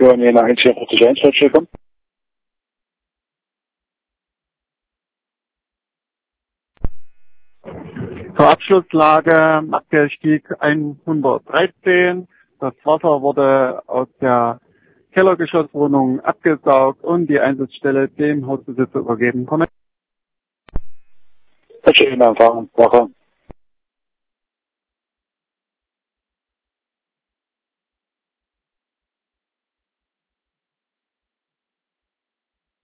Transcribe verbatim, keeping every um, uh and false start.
Johanna eins vier acht eins, Entschuldigung. Zur Abschlusslage, Abstellstieg hundertdreizehn. Das Wasser wurde aus der Kellergeschosswohnung abgesaugt und die Einsatzstelle dem Hausbesitzer übergeben. Entschuldigung, Empfang, Wache.